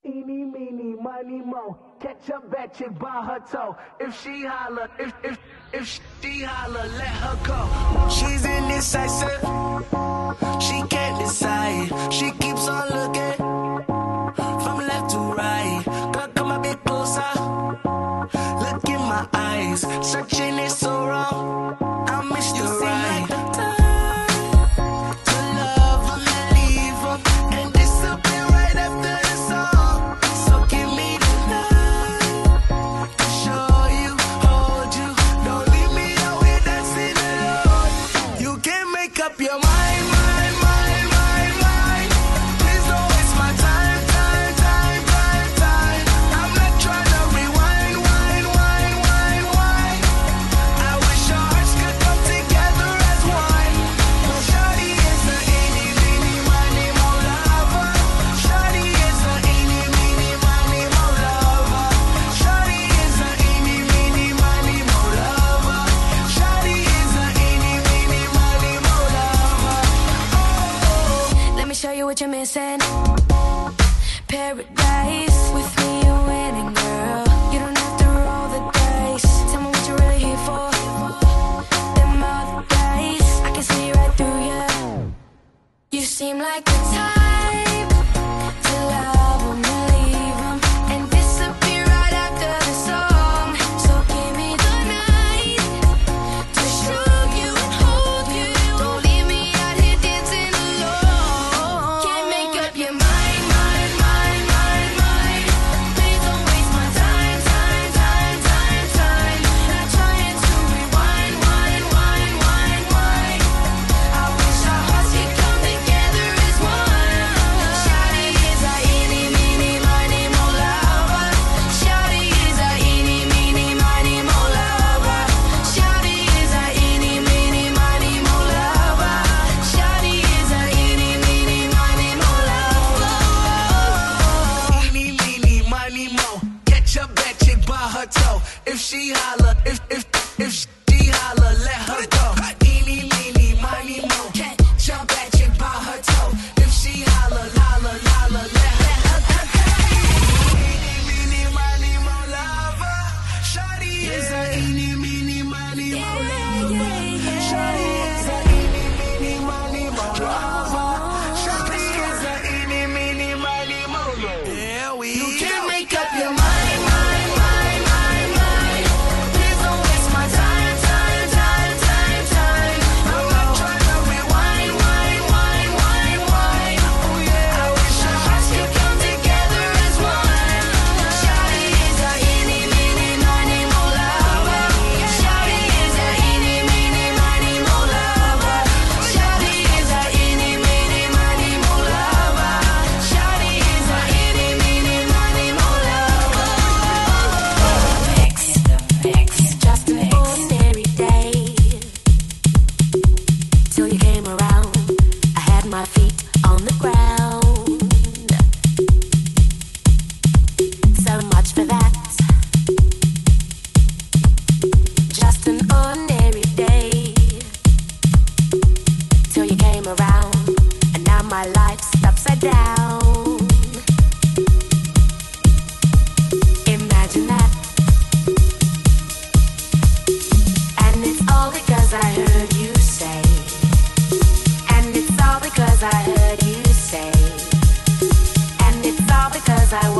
Eeny, meeny, miny, mo. Catch a bad chick by her toe. If she holler, if she holler, let her go. She's indecisive. She can't decide. She keeps on looking from left to right. Girl, come a bit closer. Look in my eyes. Searching is so wrong. I miss the right. What you're missing? Paradise. With me you're winning, girl. You don't have to roll the dice. Tell me what you're really here for. Them other dice, I can see right through you. You seem like the type to love 'em and leave 'em and disappear right after the song. So give me the night to show you and hold you. Don't leave me out here dancing alone. Can't make up your mind, mind, mind, mind, mind. Please don't waste my time, time, time, time, time. Not trying to rewind, wind, wind, wind, wind. I wish our hearts could come together as one. Shawty is a eeny, meeny, miny, mo lover. Shawty is a eeny, meeny, miny, mo lover. Shawty is a eeny, meeny, miny, mo lover. Shawty is a eeny, meeny, miny, mo lover. Eeny, meeny, miny, mo. Catch a bad chick by her toe. If she holler, if she holler, let her go. Eeny, meeny, miny, mo. Catch a bad chick by her toe. If she holler, holler, holler, let her go. Eeny, meeny, miny, mo lover. Shawty is a eeny, meeny, miny, mo lover. Shawty is a eeny, meeny, miny, mo lover. Shawty is a eeny, meeny, miny, mo lover. Yeah, you can't make up your mind, mind, mind, mind, mind. Please don't waste my time, time, time, time, time. I'm not trying to rewind, wind, wind, wind, wind. Oh yeah, I wish our hearts could come together as one. Shawty is a eeny, meeny, miny, mo lover. Shawty is a eeny, meeny, miny, mo lover. Shawty is a eeny, meeny, miny, mo lover. Shawty is a eeny, meeny, miny, mo lover. Just an ordinary day till you came around. I had my feet on the ground. So much for that. Just an ordinary day till you came around, and now my life's upside down. Imagine that. And it's all because I heard you say. And it's all because I heard you say. And it's all because I